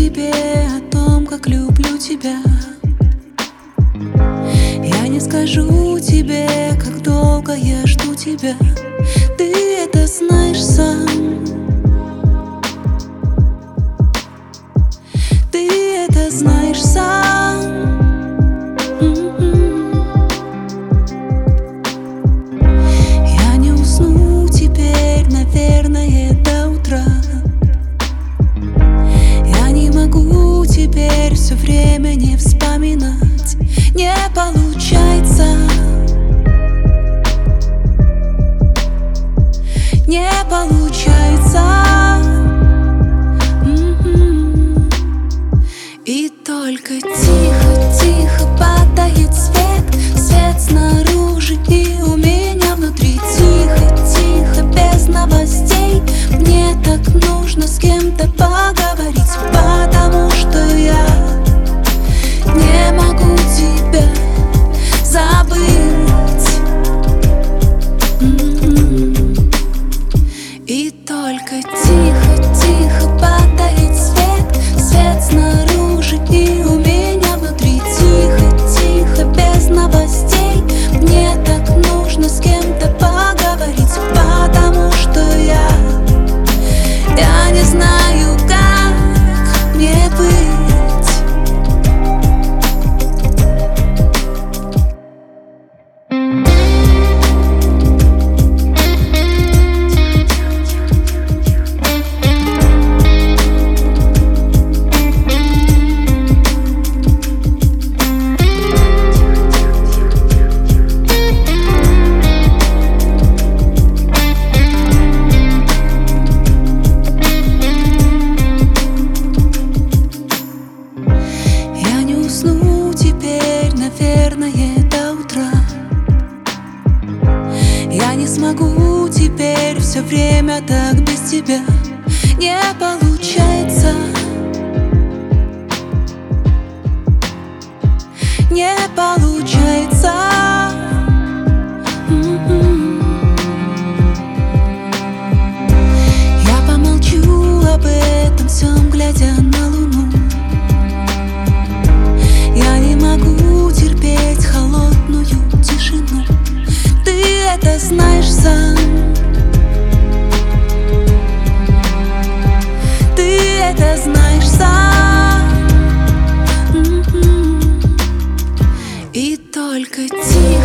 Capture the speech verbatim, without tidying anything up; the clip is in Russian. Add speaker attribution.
Speaker 1: тебе о том, как люблю тебя. Я не скажу тебе, как долго я жду тебя. Ты это знаешь сам. Ты это знаешь сам. Я не усну теперь, наверное, до утра. Я не могу теперь все время не вспоминать. Не получается. Не получается. М-м-м. И только тихо-тихо падает свет. Свет снаружи и у меня внутри. Тихо-тихо, без новостей. Мне так нужно с кем-то поговорить, потому что я не могу тебя забыть. М-м-м. И только тихо-тихо падает свет. Свет снаружи и у меня внутри. Тихо-тихо, без новостей. Мне так нужно с кем-то поговорить, потому что я Я не знаю, как мне быть. Усну теперь, наверное, до утра. Я не смогу теперь все время так без тебя. Не получается. Не получается. М-м-м. Я помолчу об этом всем, глядя на луну. Я не могу терпеть холодную тишину. Ты это знаешь сам. Ты это знаешь сам. М-м-м. И только тихо.